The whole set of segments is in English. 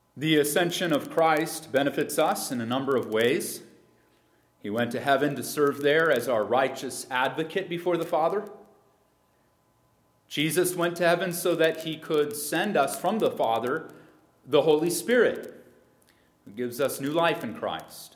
The ascension of Christ benefits us in a number of ways. He went to heaven to serve there as our righteous advocate before the Father. Jesus went to heaven so that he could send us from the Father the Holy Spirit, who gives us new life in Christ.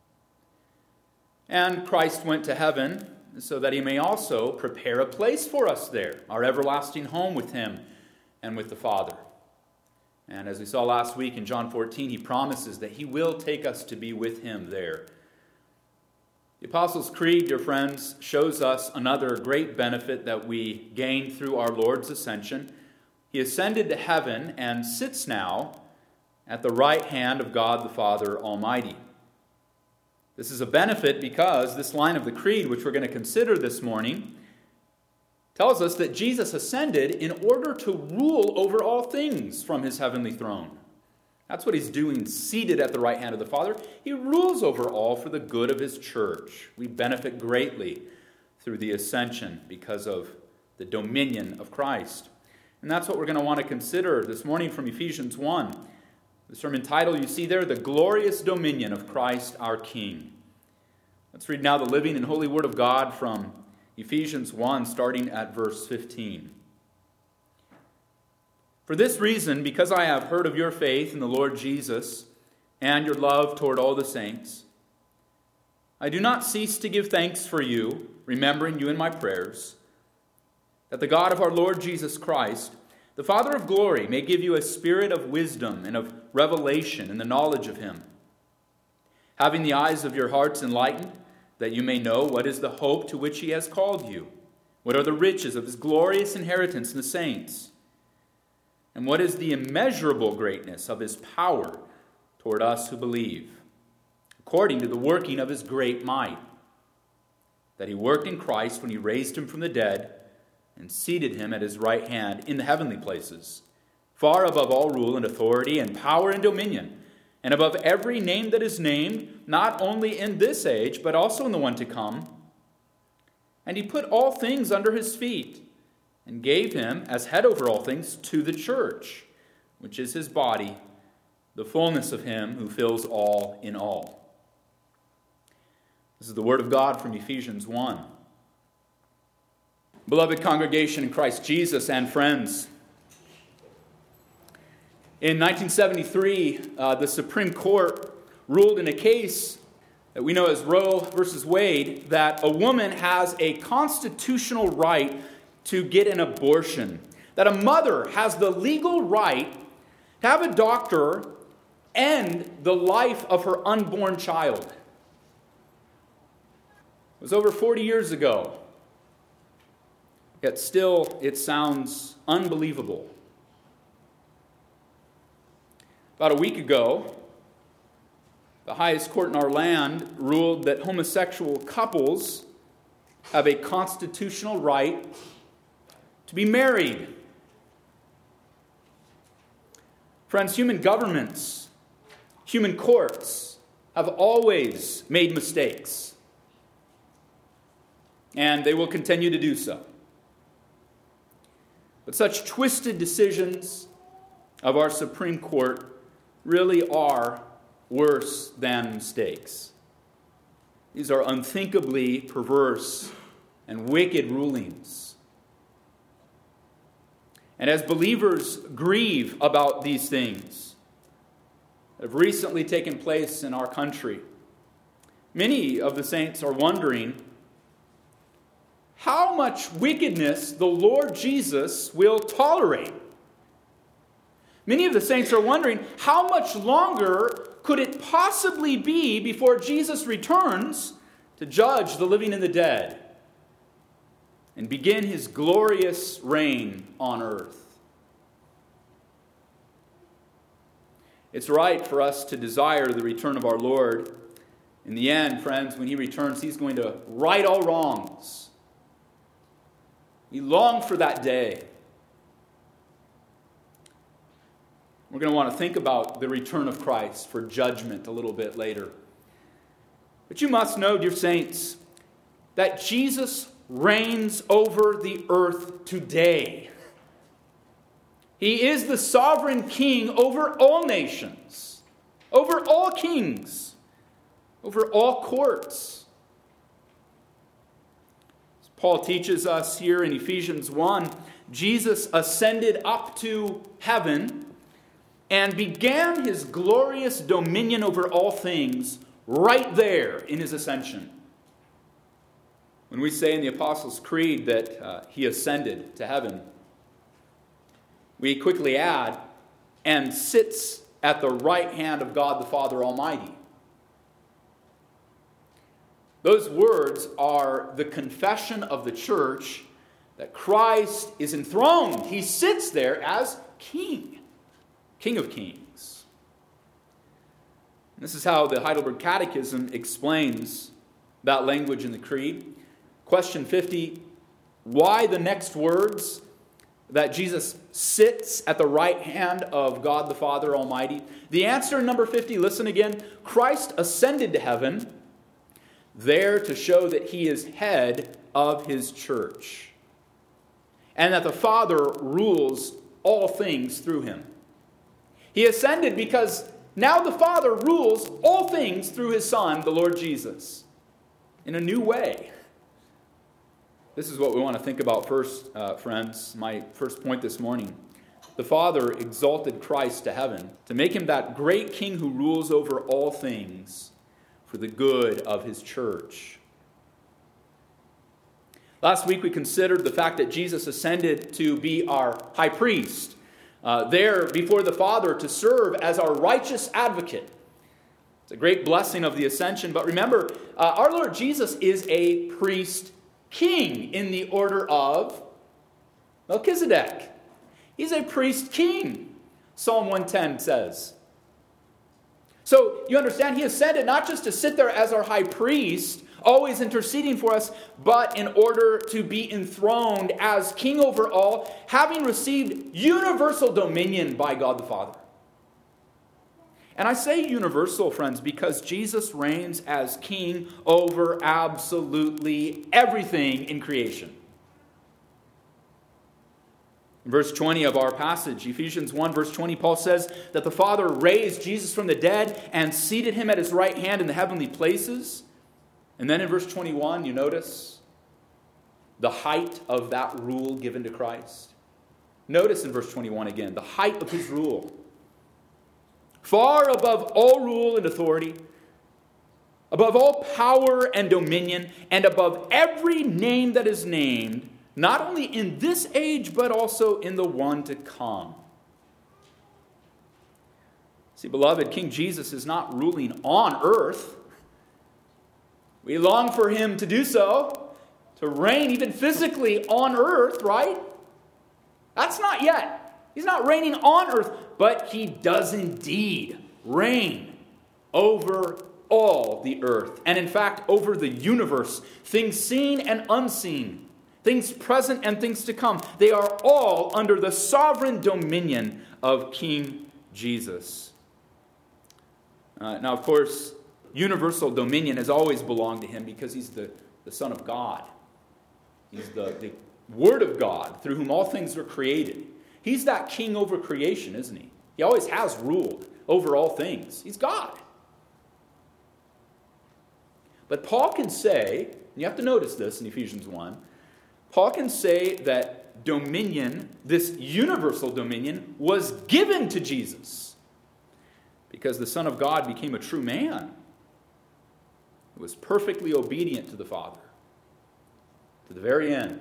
And Christ went to heaven so that he may also prepare a place for us there, our everlasting home with him and with the Father. And as we saw last week in John 14, he promises that he will take us to be with him there. The Apostles' Creed, dear friends, shows us another great benefit that we gain through our Lord's ascension. He ascended to heaven and sits now at the right hand of God the Father Almighty. This is a benefit because this line of the Creed, which we're going to consider this morning, tells us that Jesus ascended in order to rule over all things from his heavenly throne. That's what he's doing, seated at the right hand of the Father. He rules over all for the good of his church. We benefit greatly through the ascension because of the dominion of Christ. And that's what we're going to want to consider this morning from Ephesians 1. The sermon title you see there, The Glorious Dominion of Christ our King. Let's read now the living and holy word of God from Ephesians 1, starting at verse 15. For this reason, because I have heard of your faith in the Lord Jesus and your love toward all the saints, I do not cease to give thanks for you, remembering you in my prayers, that the God of our Lord Jesus Christ, the Father of glory, may give you a spirit of wisdom and of revelation in the knowledge of him, having the eyes of your hearts enlightened, that you may know what is the hope to which he has called you, what are the riches of his glorious inheritance in the saints, and what is the immeasurable greatness of his power toward us who believe, according to the working of his great might, that he worked in Christ when he raised him from the dead and seated him at his right hand in the heavenly places, far above all rule and authority and power and dominion, and above every name that is named, not only in this age, but also in the one to come. And he put all things under his feet, and gave him, as head over all things, to the church, which is his body, the fullness of him who fills all in all. This is the word of God from Ephesians 1. Beloved congregation in Christ Jesus and friends, in 1973, the Supreme Court ruled in a case that we know as Roe versus Wade that a woman has a constitutional right to get an abortion, that a mother has the legal right to have a doctor end the life of her unborn child. It was over 40 years ago, yet still it sounds unbelievable. About a week ago, the highest court in our land ruled that homosexual couples have a constitutional right to be married. Friends, human governments, human courts have always made mistakes, and they will continue to do so. But such twisted decisions of our Supreme Court really are worse than mistakes. These are unthinkably perverse and wicked rulings. And as believers grieve about these things that have recently taken place in our country, many of the saints are wondering how much wickedness the Lord Jesus will tolerate. Many of the saints are wondering, how much longer could it possibly be before Jesus returns to judge the living and the dead and begin his glorious reign on earth? It's right for us to desire the return of our Lord. In the end, friends, when he returns, he's going to right all wrongs. We long for that day. We're going to want to think about the return of Christ for judgment a little bit later. But you must know, dear saints, that Jesus reigns over the earth today. He is the sovereign king over all nations, over all kings, over all courts. As Paul teaches us here in Ephesians 1, Jesus ascended up to heaven and began his glorious dominion over all things right there in his ascension. When we say in the Apostles' Creed that he ascended to heaven, we quickly add, and sits at the right hand of God the Father Almighty. Those words are the confession of the church that Christ is enthroned. He sits there as King, King of Kings. This is how the Heidelberg Catechism explains that language in the Creed. Question 50, why the next words that Jesus sits at the right hand of God the Father Almighty? The answer in number 50, listen again. Christ ascended to heaven there to show that he is head of his church, and that the Father rules all things through him. He ascended because now the Father rules all things through his Son, the Lord Jesus, in a new way. This is what we want to think about first, friends. My first point this morning. The Father exalted Christ to heaven to make him that great king who rules over all things for the good of his church. Last week we considered the fact that Jesus ascended to be our high priest, there before the Father to serve as our righteous advocate. It's a great blessing of the ascension. But remember, our Lord Jesus is a priest king in the order of Melchizedek. He's a priest king, Psalm 110 says. So you understand, he ascended not just to sit there as our high priest, always interceding for us, but in order to be enthroned as king over all, having received universal dominion by God the Father. And I say universal, friends, because Jesus reigns as king over absolutely everything in creation. In verse 20 of our passage, Ephesians 1, verse 20, Paul says that the Father raised Jesus from the dead and seated him at his right hand in the heavenly places. And then in verse 21, you notice the height of that rule given to Christ. Notice in verse 21 again, the height of his rule. Far above all rule and authority, above all power and dominion, and above every name that is named, not only in this age, but also in the one to come. See, beloved, King Jesus is not ruling on earth. We long for him to do so, to reign even physically on earth, right? That's not yet. He's not reigning on earth, but he does indeed reign over all the earth. And in fact, over the universe, things seen and unseen, things present and things to come. They are all under the sovereign dominion of King Jesus. Now, of course, universal dominion has always belonged to him because he's the Son of God. He's the Word of God through whom all things were created. He's that king over creation, isn't he? He always has ruled over all things. He's God. But Paul can say, and you have to notice this in Ephesians 1, Paul can say that dominion, this universal dominion, was given to Jesus because the Son of God became a true man. He was perfectly obedient to the Father to the very end.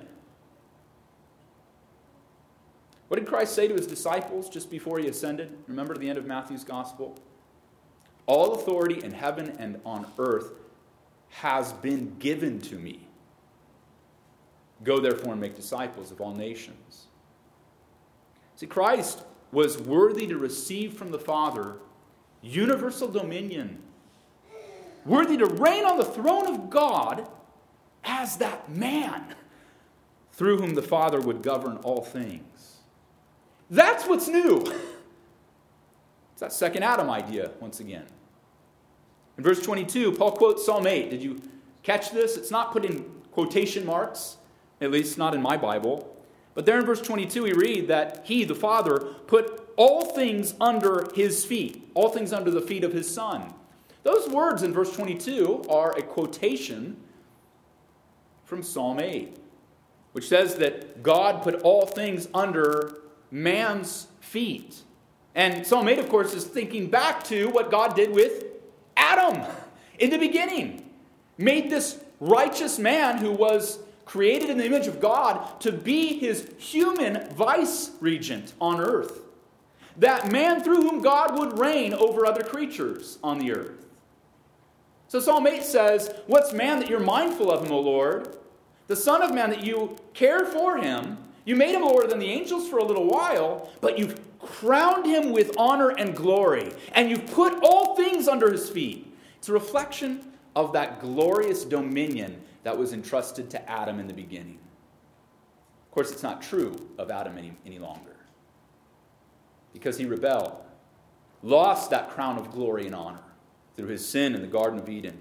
What did Christ say to his disciples just before he ascended? Remember the end of Matthew's gospel? All authority in heaven and on earth has been given to me. Go therefore and make disciples of all nations. See, Christ was worthy to receive from the Father universal dominion, worthy to reign on the throne of God as that man through whom the Father would govern all things. That's what's new. It's that second Adam idea once again. In verse 22, Paul quotes Psalm 8. Did you catch this? It's not put in quotation marks, at least not in my Bible. But there in verse 22 we read that he, the Father, put all things under his feet, all things under the feet of his Son. Those words in verse 22 are a quotation from Psalm 8, which says that God put all things under man's feet. And Psalm 8, of course, is thinking back to what God did with Adam in the beginning. Made this righteous man who was created in the image of God to be his human vice-regent on earth. That man through whom God would reign over other creatures on the earth. So Psalm 8 says, what's man that you're mindful of him, O Lord? The Son of Man that you care for him. You made him lower than the angels for a little while, but you've crowned him with honor and glory. And you've put all things under his feet. It's a reflection of that glorious dominion that was entrusted to Adam in the beginning. Of course, it's not true of Adam any longer. Because he rebelled, lost that crown of glory and honor through his sin in the Garden of Eden.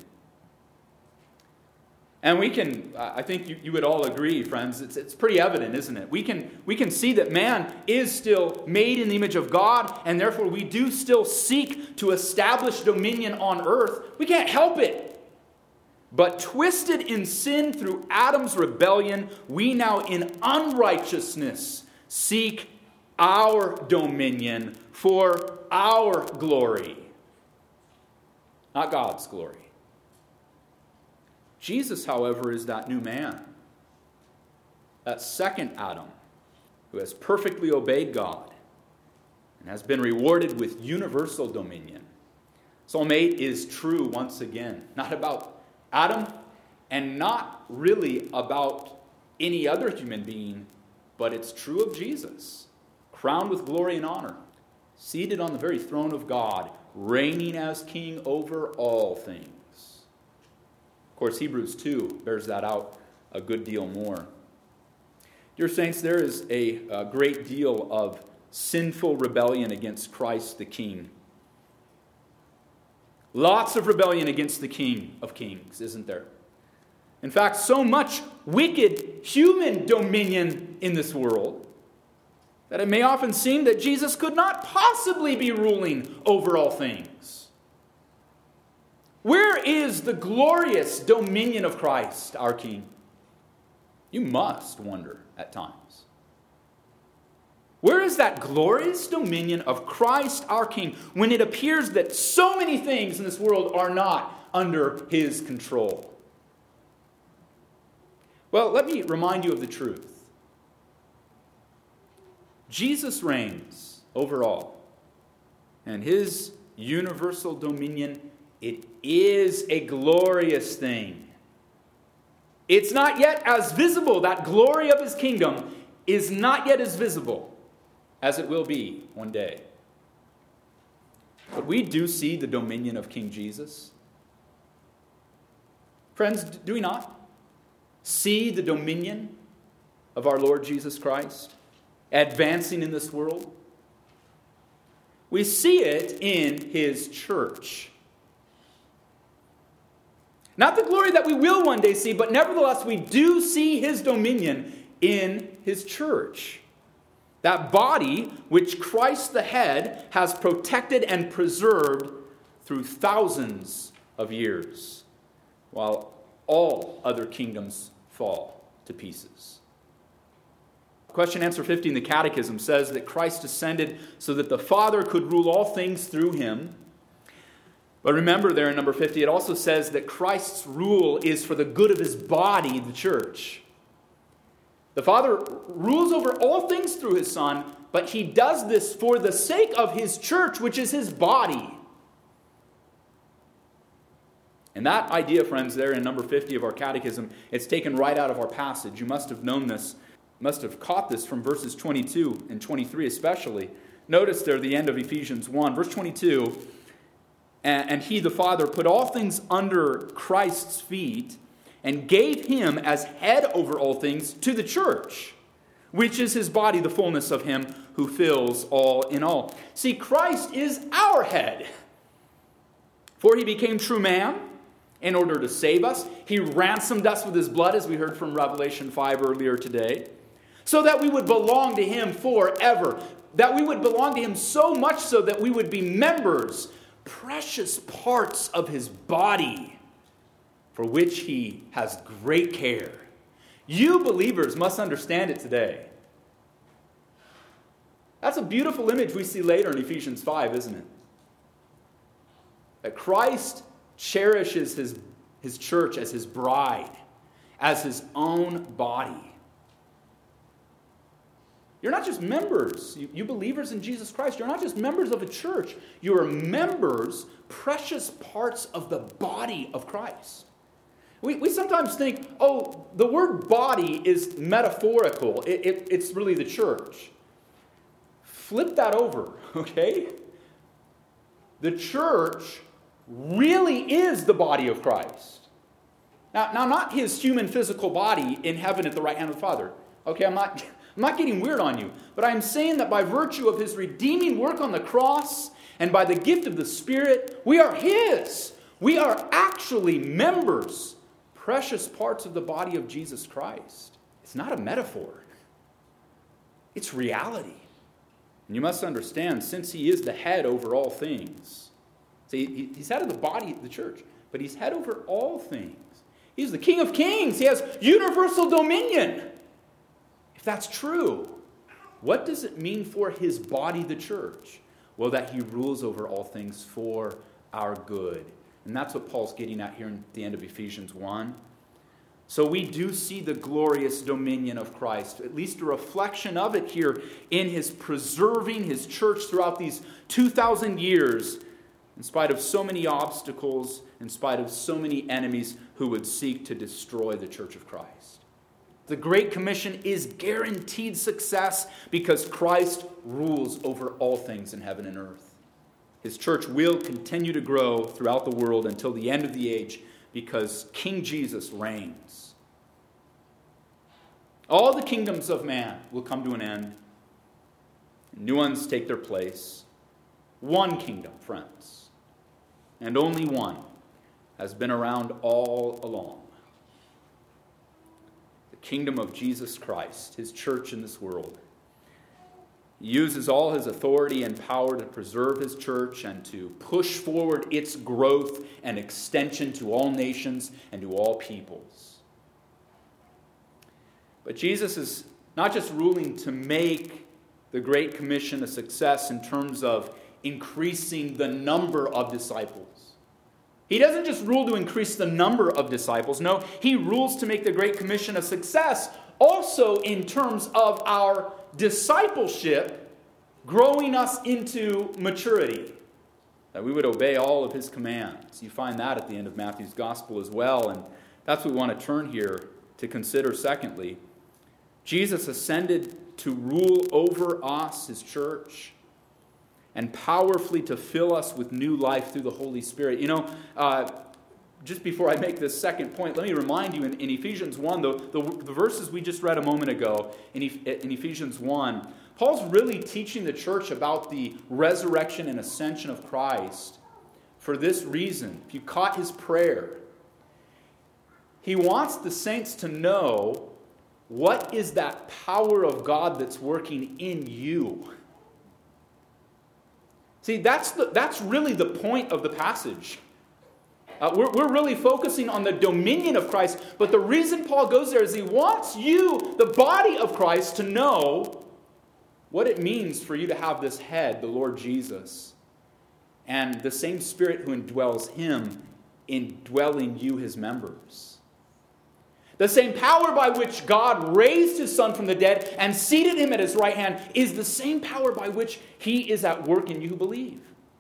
And we can, I think you would all agree, friends, it's pretty evident, isn't it? We can see that man is still made in the image of God, and therefore we do still seek to establish dominion on earth. We can't help it. But twisted in sin through Adam's rebellion, we now in unrighteousness seek our dominion for our glory, not God's glory. Jesus, however, is that new man, that second Adam, who has perfectly obeyed God and has been rewarded with universal dominion. Psalm 8 is true once again, not about Adam and not really about any other human being, but it's true of Jesus, crowned with glory and honor, seated on the very throne of God, reigning as king over all things. Of course, Hebrews 2 bears that out a good deal more. Dear saints, there is a great deal of sinful rebellion against Christ the King. Lots of rebellion against the King of Kings, isn't there? In fact, so much wicked human dominion in this world that it may often seem that Jesus could not possibly be ruling over all things. Where is the glorious dominion of Christ, our King? You must wonder at times. Where is that glorious dominion of Christ, our King, when it appears that so many things in this world are not under his control? Well, let me remind you of the truth. Jesus reigns over all, and his universal dominion, it is a glorious thing. It's not yet as visible. That glory of his kingdom is not yet as visible as it will be one day. But we do see the dominion of King Jesus. Friends, do we not see the dominion of our Lord Jesus Christ advancing in this world? We see it in his church. Not the glory that we will one day see, but nevertheless we do see his dominion in his church. That body which Christ the head has protected and preserved through thousands of years, while all other kingdoms fall to pieces. Question answer 50 in the Catechism says that Christ descended so that the Father could rule all things through him. But remember there in number 50, it also says that Christ's rule is for the good of his body, the church. The Father rules over all things through his Son, but he does this for the sake of his church, which is his body. And that idea, friends, there in number 50 of our catechism, it's taken right out of our passage. You must have known this, must have caught this from verses 22 and 23 especially. Notice there the end of Ephesians 1, verse 22, and he, the Father, put all things under Christ's feet and gave him as head over all things to the church, which is his body, the fullness of him who fills all in all. See, Christ is our head. For he became true man in order to save us. He ransomed us with his blood, as we heard from Revelation 5 earlier today, so that we would belong to him forever, that we would belong to him so much so that we would be members, precious parts of his body, for which he has great care. You believers must understand it today. That's a beautiful image we see later in Ephesians 5, isn't it? That Christ cherishes his church as his bride, as his own body. You're not just members, you believers in Jesus Christ, you're not just members of a church. You are members, precious parts of the body of Christ. We sometimes think, oh, the word body is metaphorical. It's really the church. Flip that over, okay? The church really is the body of Christ. Now, not his human physical body in heaven at the right hand of the Father. Okay, I'm not getting weird on you, but I'm saying that by virtue of his redeeming work on the cross and by the gift of the Spirit, we are his. We are actually members, precious parts of the body of Jesus Christ. It's not a metaphor. It's reality. And you must understand, since he is the head over all things. See, he's head of the body of the church, but he's head over all things. He's the King of Kings. He has universal dominion. If that's true, what does it mean for his body, the church? Well, that he rules over all things for our good. And that's what Paul's getting at here in the end of Ephesians 1. So we do see the glorious dominion of Christ, at least a reflection of it here in his preserving his church throughout these 2,000 years, in spite of so many obstacles, in spite of so many enemies who would seek to destroy the church of Christ. The Great Commission is guaranteed success because Christ rules over all things in heaven and earth. His church will continue to grow throughout the world until the end of the age because King Jesus reigns. All the kingdoms of man will come to an end. New ones take their place. One kingdom, friends, and only one, has been around all along. The kingdom of Jesus Christ, his church in this world. He uses all his authority and power to preserve his church and to push forward its growth and extension to all nations and to all peoples. But Jesus is not just ruling to make the Great Commission a success in terms of increasing the number of disciples. He doesn't just rule to increase the number of disciples. No, he rules to make the Great Commission a success also in terms of our discipleship, growing us into maturity, that we would obey all of his commands. You find that at the end of Matthew's gospel as well, and that's what we want to turn here to consider. Secondly, Jesus ascended to rule over us, his church, and powerfully to fill us with new life through the Holy Spirit. You know, just before I make this second point, let me remind you in Ephesians 1, the verses we just read a moment ago, in Ephesians 1, Paul's really teaching the church about the resurrection and ascension of Christ for this reason. If you caught his prayer, he wants the saints to know what is that power of God that's working in you. See, that's really the point of the passage. We're really focusing on the dominion of Christ, but the reason Paul goes there is he wants you, the body of Christ, to know what it means for you to have this head, the Lord Jesus, and the same Spirit who indwells him, indwelling you, his members. The same power by which God raised his Son from the dead and seated him at his right hand is the same power by which he is at work in you who believe.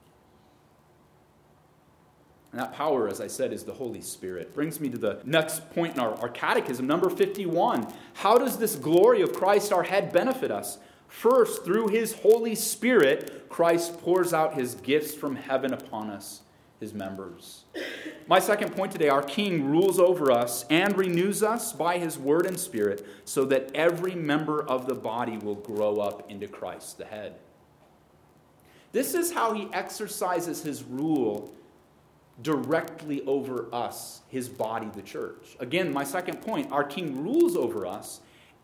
And that power, as I said, is the Holy Spirit. Brings me to the next point in our catechism, number 51. How does this glory of Christ, our head, benefit us? First, through his Holy Spirit, Christ pours out his gifts from heaven upon us, his members. My second point today, our King rules over us and renews us by his word and Spirit so that every member of the body will grow up into Christ, the head. This is how he exercises his rule directly over us, his body, the church. Again, my second point, our King rules over us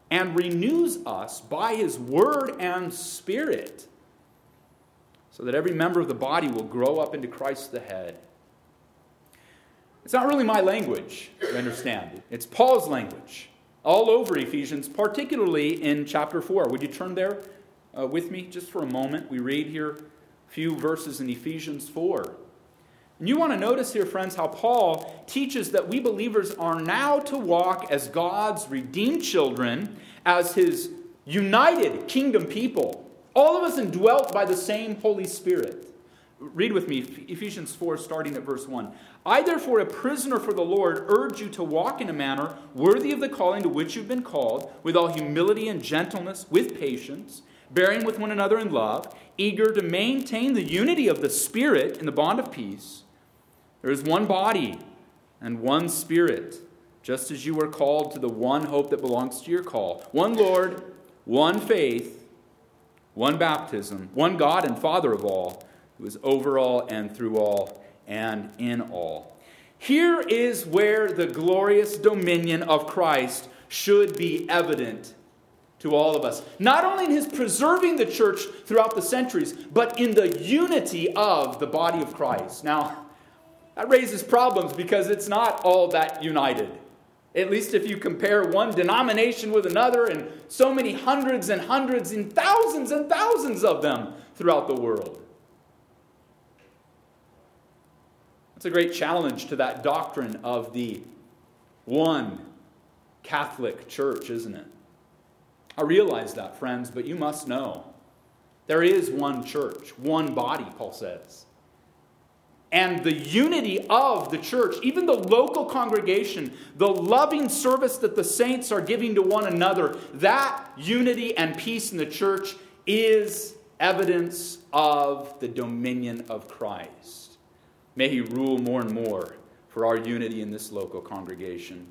and renews us by his word and Spirit, so that every member of the body will grow up into Christ the head. It's not really my language, you understand. It's Paul's language all over Ephesians, particularly in chapter 4. Would you turn there with me just for a moment? We read here a few verses in Ephesians 4. And you want to notice here, friends, how Paul teaches that we believers are now to walk as God's redeemed children, as his united kingdom people, all of us indwelt by the same Holy Spirit. Read with me, Ephesians 4, starting at verse 1. I, therefore, a prisoner for the Lord, urge you to walk in a manner worthy of the calling to which you've been called, with all humility and gentleness, with patience, bearing with one another in love, eager to maintain the unity of the Spirit in the bond of peace. There is one body and one Spirit, just as you were called to the one hope that belongs to your call. One Lord, one faith, one baptism, one God and Father of all, who is over all and through all and in all. Here is where the glorious dominion of Christ should be evident to all of us. Not only in his preserving the church throughout the centuries, but in the unity of the body of Christ. Now, that raises problems because it's not all that united. At least if you compare one denomination with another, and so many hundreds and thousands of them throughout the world. It's a great challenge to that doctrine of the one Catholic Church, isn't it? I realize that, friends, but you must know there is one church, one body, Paul says. And the unity of the church, even the local congregation, the loving service that the saints are giving to one another, that unity and peace in the church is evidence of the dominion of Christ. May he rule more and more for our unity in this local congregation.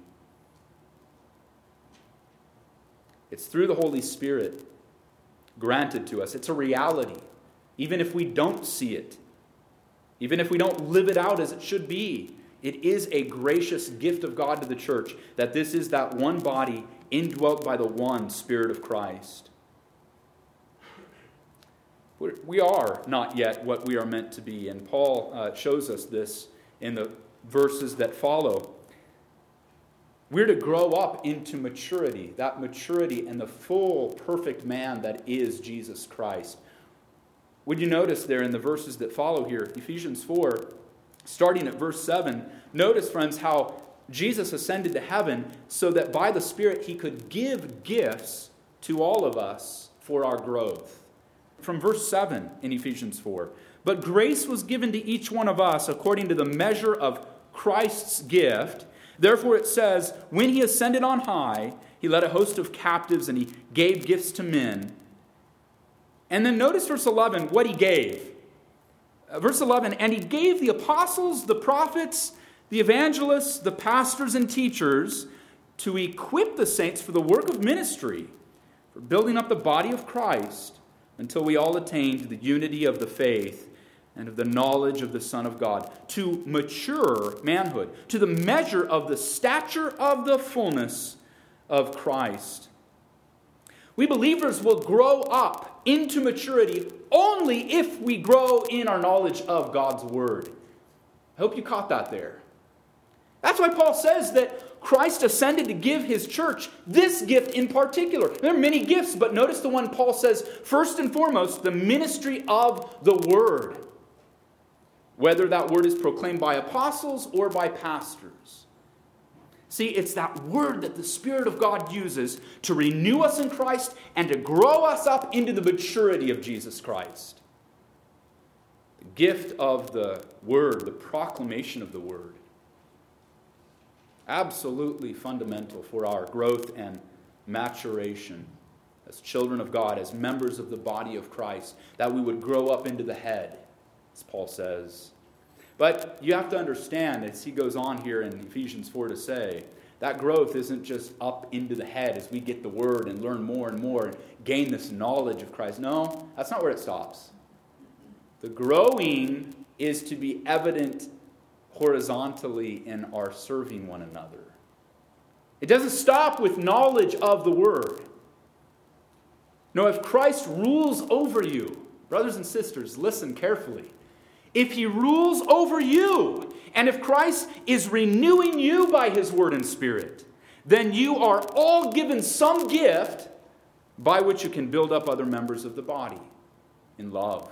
It's through the Holy Spirit granted to us. It's a reality, even if we don't see it. Even if we don't live it out as it should be, it is a gracious gift of God to the church that this is that one body indwelt by the one Spirit of Christ. We are not yet what we are meant to be, and Paul shows us this in the verses that follow. We're to grow up into maturity, that maturity and the full, perfect man that is Jesus Christ. Would you notice there in the verses that follow here, Ephesians 4, starting at verse 7, notice, friends, how Jesus ascended to heaven so that by the Spirit he could give gifts to all of us for our growth. From verse 7 in Ephesians 4, but grace was given to each one of us according to the measure of Christ's gift. Therefore it says, when he ascended on high, he led a host of captives and he gave gifts to men. And then notice verse 11, what he gave. Verse 11, and he gave the apostles, the prophets, the evangelists, the pastors and teachers to equip the saints for the work of ministry, for building up the body of Christ, until we all attain to the unity of the faith and of the knowledge of the Son of God, to mature manhood, to the measure of the stature of the fullness of Christ. We believers will grow up into maturity only if we grow in our knowledge of God's Word. I hope you caught that there. That's why Paul says that Christ ascended to give his church this gift in particular. There are many gifts, but notice the one Paul says, first and foremost, the ministry of the Word. Whether that Word is proclaimed by apostles or by pastors. See, it's that Word that the Spirit of God uses to renew us in Christ and to grow us up into the maturity of Jesus Christ. The gift of the Word, the proclamation of the Word. Absolutely fundamental for our growth and maturation as children of God, as members of the body of Christ, that we would grow up into the head, as Paul says. But you have to understand, as he goes on here in Ephesians 4 to say, that growth isn't just up into the head as we get the Word and learn more and more and gain this knowledge of Christ. No, that's not where it stops. The growing is to be evident horizontally in our serving one another. It doesn't stop with knowledge of the Word. No, if Christ rules over you, brothers and sisters, listen carefully. If he rules over you, and if Christ is renewing you by his word and spirit, then you are all given some gift by which you can build up other members of the body in love.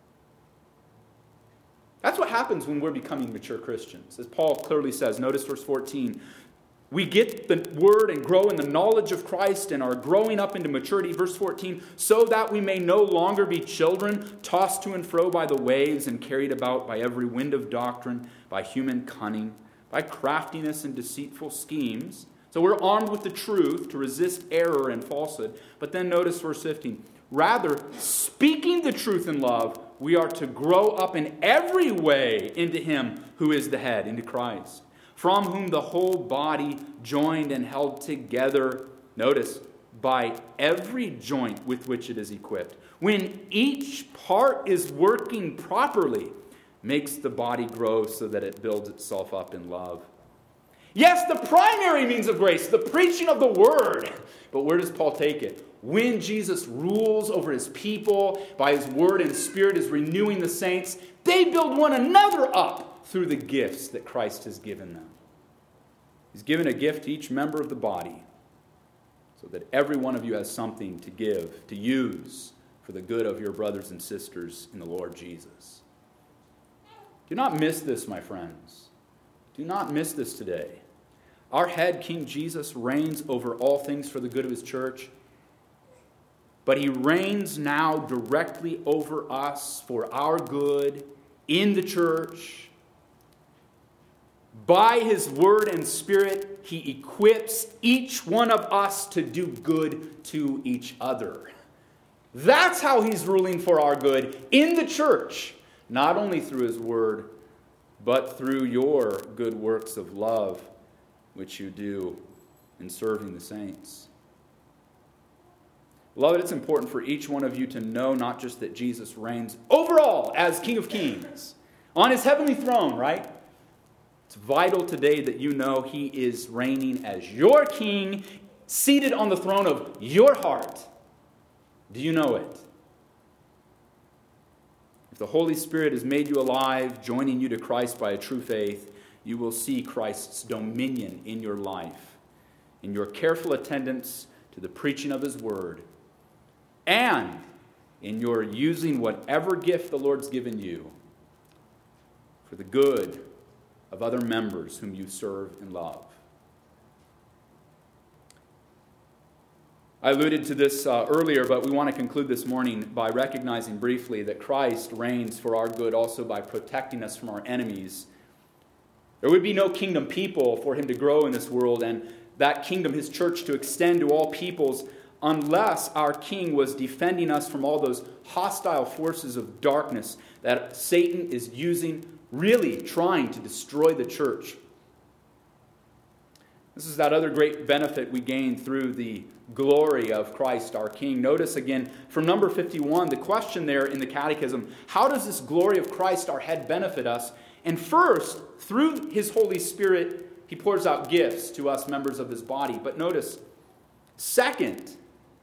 That's what happens when we're becoming mature Christians. As Paul clearly says, notice verse 14. We get the word and grow in the knowledge of Christ and are growing up into maturity. Verse 14, so that we may no longer be children, tossed to and fro by the waves and carried about by every wind of doctrine, by human cunning, by craftiness and deceitful schemes. So we're armed with the truth to resist error and falsehood. But then notice verse 15. Rather, speaking the truth in love, we are to grow up in every way into him who is the head, into Christ, from whom the whole body, joined and held together, notice, by every joint with which it is equipped, when each part is working properly, makes the body grow so that it builds itself up in love. Yes, the primary means of grace, the preaching of the word. But where does Paul take it? When Jesus rules over his people, by his word and spirit is renewing the saints, they build one another up through the gifts that Christ has given them. He's given a gift to each member of the body so that every one of you has something to give, to use for the good of your brothers and sisters in the Lord Jesus. Do not miss this, my friends. Do not miss this today. Our head, King Jesus, reigns over all things for the good of his church. But he reigns now directly over us for our good in the church. By his word and spirit, he equips each one of us to do good to each other. That's how he's ruling for our good in the church, not only through his word, but through your good works of love, which you do in serving the saints. Beloved, it's important for each one of you to know not just that Jesus reigns over all as King of Kings on his heavenly throne, right? It's vital today that you know he is reigning as your king, seated on the throne of your heart. Do you know it? If the Holy Spirit has made you alive, joining you to Christ by a true faith, you will see Christ's dominion in your life, in your careful attendance to the preaching of his word, and in your using whatever gift the Lord's given you for the good of other members whom you serve and love. I alluded to this earlier, but we want to conclude this morning by recognizing briefly that Christ reigns for our good also by protecting us from our enemies. There would be no kingdom people for him to grow in this world, and that kingdom, his church, to extend to all peoples, unless our King was defending us from all those hostile forces of darkness that Satan is using, really trying to destroy the church. This is that other great benefit we gain through the glory of Christ our King. Notice again from number 51, the question there in the Catechism, how does this glory of Christ our head benefit us? And first, through his Holy Spirit, he pours out gifts to us members of his body. But notice, second,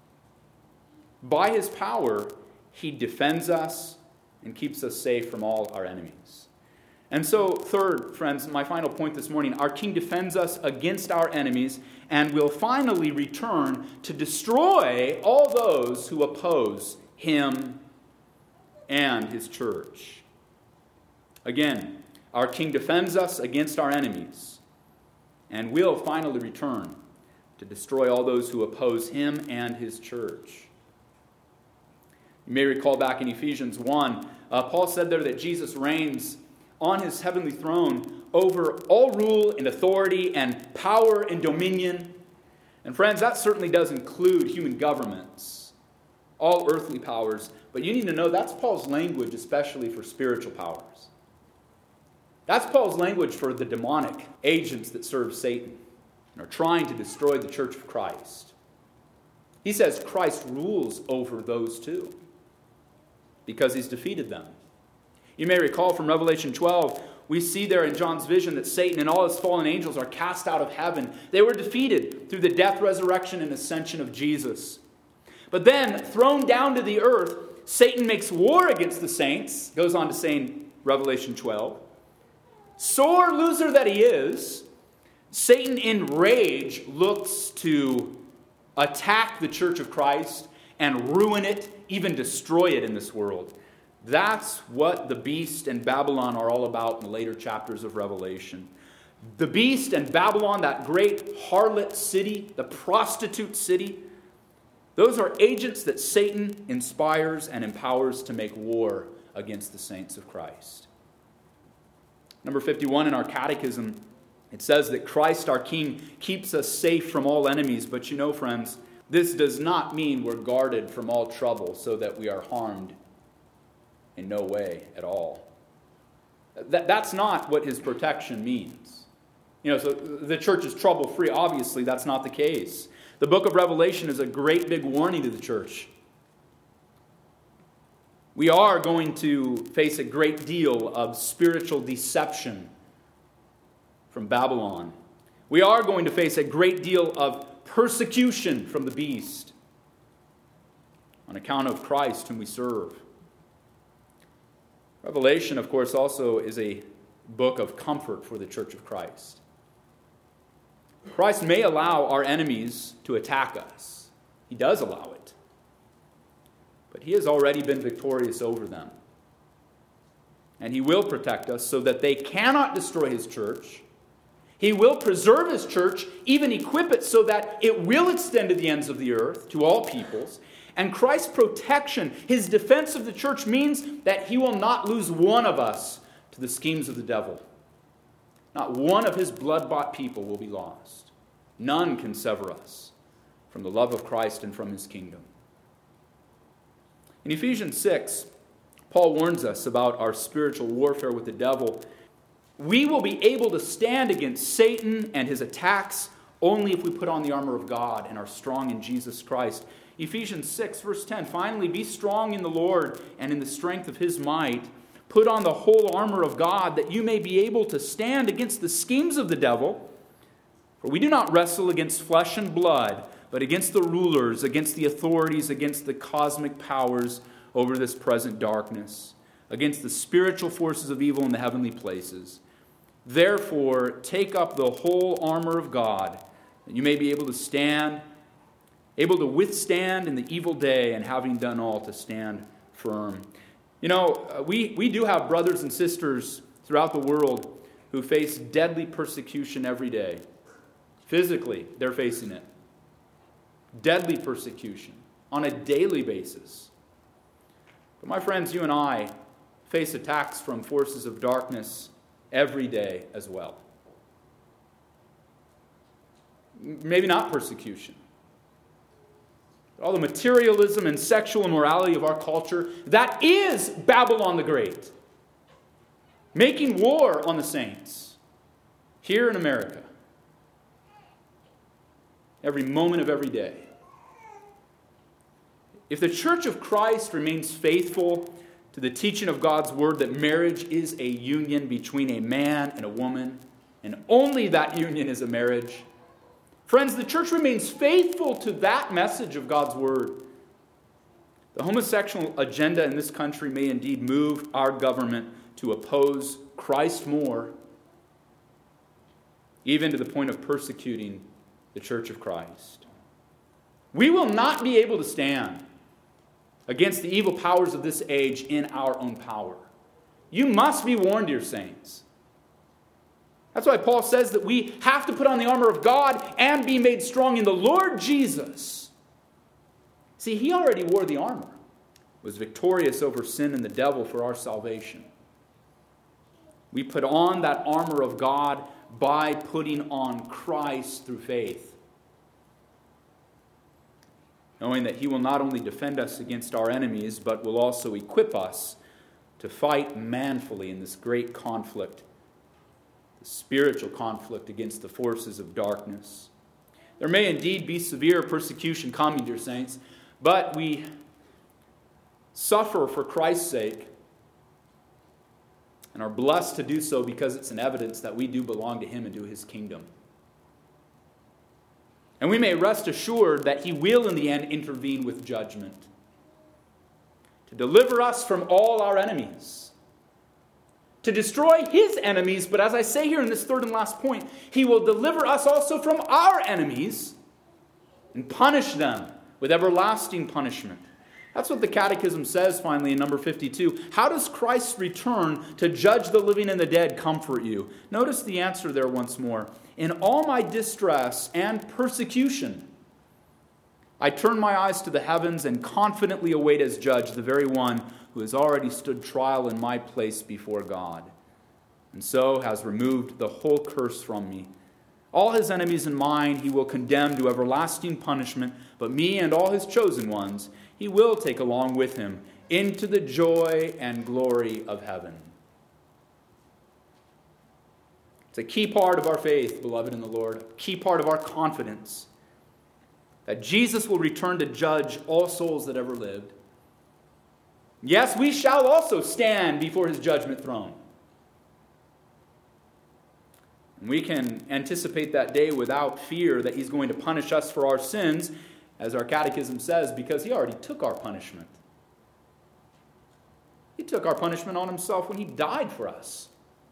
by his power, he defends us and keeps us safe from all our enemies. And so, third, friends, my final point this morning, our King defends us against our enemies and will finally return to destroy all those who oppose him and his church. Again, our King defends us against our enemies and will finally return to destroy all those who oppose him and his church. You may recall back in Ephesians 1, Paul said there that Jesus reigns on his heavenly throne over all rule and authority and power and dominion. And friends, that certainly does include human governments, all earthly powers. But you need to know that's Paul's language, especially for spiritual powers. That's Paul's language for the demonic agents that serve Satan and are trying to destroy the church of Christ. He says Christ rules over those too because he's defeated them. You may recall from Revelation 12, we see there in John's vision that Satan and all his fallen angels are cast out of heaven. They were defeated through the death, resurrection, and ascension of Jesus. But then, thrown down to the earth, Satan makes war against the saints, goes on to say in Revelation 12. Sore loser that he is, Satan in rage looks to attack the church of Christ and ruin it, even destroy it in this world. That's what the beast and Babylon are all about in the later chapters of Revelation. The beast and Babylon, that great harlot city, the prostitute city, those are agents that Satan inspires and empowers to make war against the saints of Christ. Number 51 in our catechism, it says that Christ our King keeps us safe from all enemies. But you know, friends, this does not mean we're guarded from all trouble so that we are harmed in no way at all. That's not what his protection means. So the church is trouble-free. Obviously, that's not the case. The book of Revelation is a great big warning to the church. We are going to face a great deal of spiritual deception from Babylon. We are going to face a great deal of persecution from the beast on account of Christ whom we serve. Revelation, of course, also is a book of comfort for the church of Christ. Christ may allow our enemies to attack us. He does allow it. But he has already been victorious over them. And he will protect us so that they cannot destroy his church. He will preserve his church, even equip it so that it will extend to the ends of the earth, to all peoples. And Christ's protection, his defense of the church, means that he will not lose one of us to the schemes of the devil. Not one of his blood-bought people will be lost. None can sever us from the love of Christ and from his kingdom. In Ephesians 6, Paul warns us about our spiritual warfare with the devil. We will be able to stand against Satan and his attacks only if we put on the armor of God and are strong in Jesus Christ. Ephesians 6, verse 10, finally, be strong in the Lord and in the strength of his might. Put on the whole armor of God that you may be able to stand against the schemes of the devil. For we do not wrestle against flesh and blood, but against the rulers, against the authorities, against the cosmic powers over this present darkness, against the spiritual forces of evil in the heavenly places. Therefore, take up the whole armor of God, that you may be able to stand, able to withstand in the evil day, and having done all, to stand firm. We do have brothers and sisters throughout the world who face deadly persecution every day. Physically, they're facing it. Deadly persecution on a daily basis. But my friends, you and I face attacks from forces of darkness every day as well. Maybe not persecution. All the materialism and sexual immorality of our culture, that is Babylon the Great. Making war on the saints here in America. Every moment of every day. If the Church of Christ remains faithful to the teaching of God's Word that marriage is a union between a man and a woman, and only that union is a marriage, friends, the church remains faithful to that message of God's Word. The homosexual agenda in this country may indeed move our government to oppose Christ more, even to the point of persecuting the Church of Christ. We will not be able to stand against the evil powers of this age in our own power. You must be warned, dear saints. That's why Paul says that we have to put on the armor of God and be made strong in the Lord Jesus. See, he already wore the armor, was victorious over sin and the devil for our salvation. We put on that armor of God by putting on Christ through faith, knowing that he will not only defend us against our enemies, but will also equip us to fight manfully in this great conflict, the spiritual conflict against the forces of darkness. There may indeed be severe persecution coming, dear saints, but we suffer for Christ's sake and are blessed to do so because it's an evidence that we do belong to him and to his kingdom. And we may rest assured that he will in the end intervene with judgment to deliver us from all our enemies, to destroy his enemies. But as I say here in this third and last point, he will deliver us also from our enemies and punish them with everlasting punishment. That's what the Catechism says finally in number 52. How does Christ's return to judge the living and the dead comfort you? Notice the answer there once more. In all my distress and persecution, I turn my eyes to the heavens and confidently await as judge the very one who has already stood trial in my place before God, and so has removed the whole curse from me. All his enemies and mine he will condemn to everlasting punishment, but me and all his chosen ones he will take along with him into the joy and glory of heaven. It's a key part of our faith, beloved in the Lord, a key part of our confidence that Jesus will return to judge all souls that ever lived. Yes, we shall also stand before his judgment throne. And we can anticipate that day without fear that he's going to punish us for our sins, as our catechism says, because he already took our punishment. He took our punishment on himself when he died for us.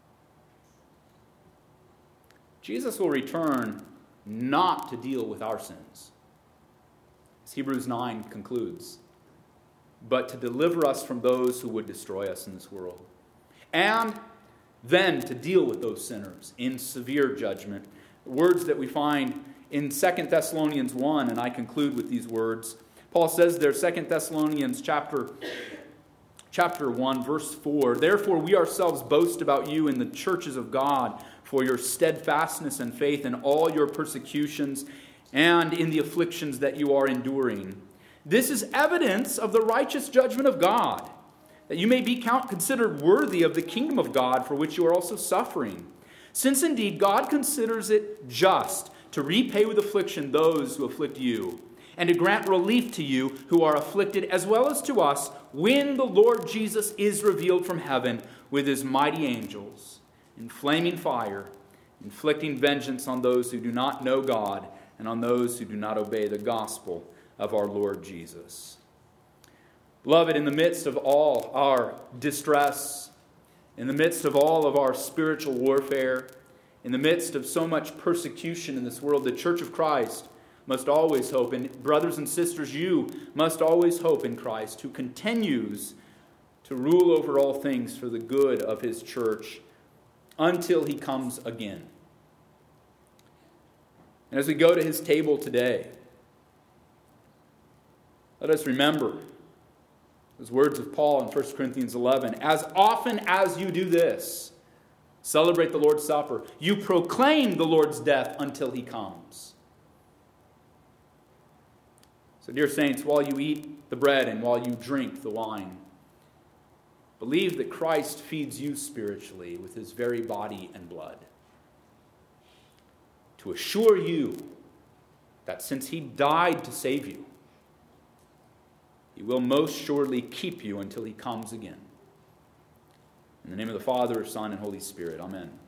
Jesus will return not to deal with our sins, as Hebrews 9 concludes, but to deliver us from those who would destroy us in this world. And then to deal with those sinners in severe judgment. Words that we find in 2 Thessalonians 1, and I conclude with these words. Paul says there, 2 Thessalonians chapter 1, verse 4, "Therefore we ourselves boast about you in the churches of God for your steadfastness and faith in all your persecutions and in the afflictions that you are enduring. This is evidence of the righteous judgment of God, that you may be considered worthy of the kingdom of God for which you are also suffering. Since indeed God considers it just to repay with affliction those who afflict you, and to grant relief to you who are afflicted, as well as to us, when the Lord Jesus is revealed from heaven with his mighty angels, in flaming fire, inflicting vengeance on those who do not know God and on those who do not obey the gospel of our Lord Jesus." Beloved, in the midst of all our distress, in the midst of all of our spiritual warfare, in the midst of so much persecution in this world, the Church of Christ must always hope, and brothers and sisters, you must always hope in Christ, who continues to rule over all things for the good of his church until he comes again. And as we go to his table today, let us remember those words of Paul in 1 Corinthians 11. "As often as you do this, celebrate the Lord's Supper, you proclaim the Lord's death until he comes." So, dear saints, while you eat the bread and while you drink the wine, believe that Christ feeds you spiritually with his very body and blood, to assure you that since he died to save you, he will most surely keep you until he comes again. In the name of the Father, Son, and Holy Spirit, amen.